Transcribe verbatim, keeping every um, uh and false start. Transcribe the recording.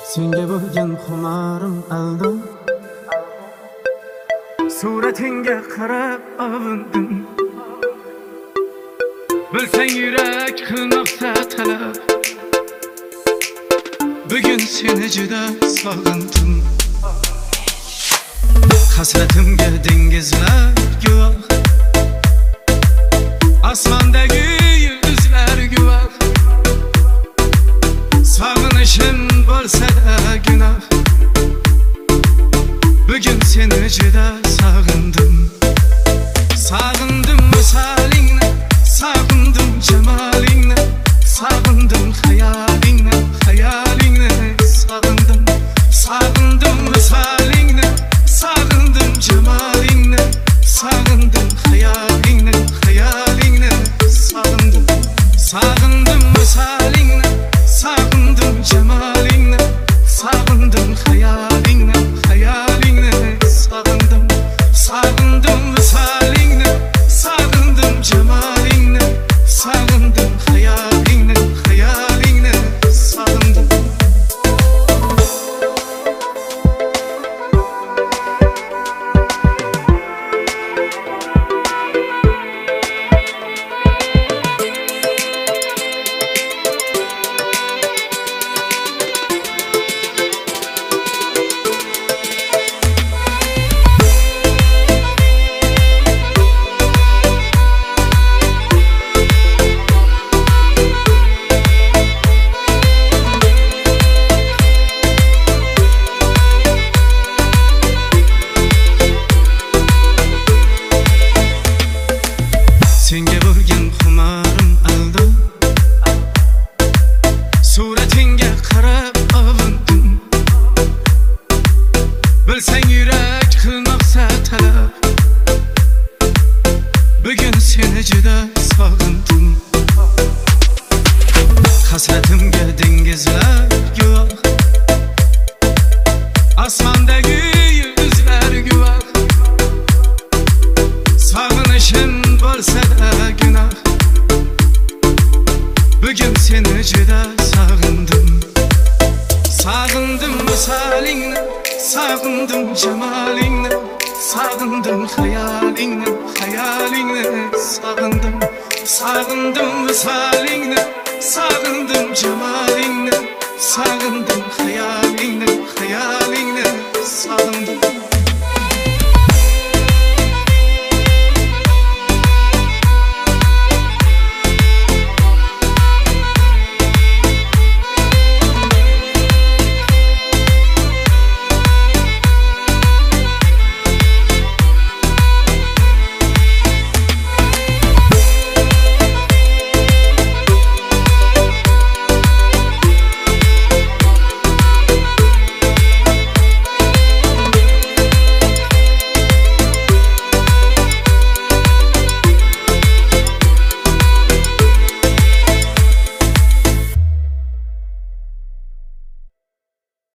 Senga bo'lgan xumarim aldi, suratingga qarab avindim. Bilsang yurak qilmoqsa talab, bugun seni juda sog'indim. Hasratimga dengizlar guvoh, osmondagi yulduzlar guvoh. Sog'inishim bo'lsa-da gunoh, bugun seni juda sog'indim. Sog'indim misolingni, sog'indim jamolingni, sog'indim xayolingni, xayolingni sog'indim. Sog'indim misolingni, sog'indim jamolingni, sog'indim xayolingni, xayolingni sog'indim. Sog'indim misolingni, sog'indim jamolingni, sog'indim xayolingni, xayolingni sog'indim. Sog'indim misolingni, sog'indim jamolingni, sog'indim xayolingni, xayolingni sog'indim. Senga bo'lgan xumarim aldi, suratingga qarab avindim. Bilsang yurak qilmoqsa talab, bugun seni juda sog'indim. Hasratimga dengizlar guvoh, osmondagi yulduzlar guvoh. Sog'inishim bo'lsa-da gunoh, bugun seni juda sog'indim. Sog'indim misolingni, sog'indim jamolingni, sog'indim xayolingni, xayolingni sog'indim. Sog'indim misolingni, sog'indim jamolingni, sog'indim